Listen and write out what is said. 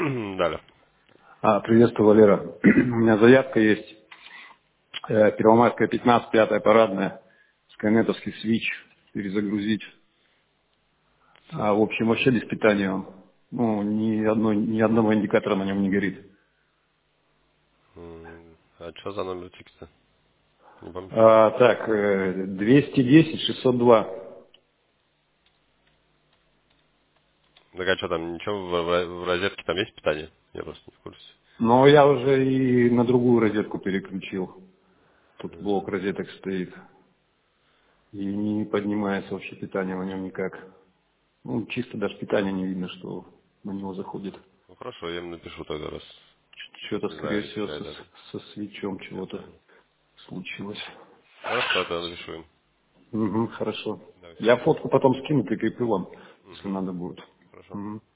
Далее. Приветствую, Валера. У меня заявка есть. Первомайская 15, пятая парадная. Скайнетовский свич. Перезагрузить. Так. В общем, вообще без питания он. Ну, ни одного индикатора на нем не горит. А что за номер текста? Не помнишь? 210-602. Так а что там, ничего в розетке там есть питание? Я просто не в курсе. Но я уже и на другую розетку переключил. Тут блок розеток стоит. И не поднимается вообще питание на нем никак. Ну, чисто даже питания не видно, что на него заходит. Ну хорошо, я им напишу тогда, раз Что-то, не скорее знаю, всего, исчезает даже. со свечом Я чего-то понял. случилось. Хорошо, тогда напишу им. Угу, хорошо. Давай, Я всё. фотку потом скину, прикреплю вам, если Угу. надо будет. Хорошо. Мгм.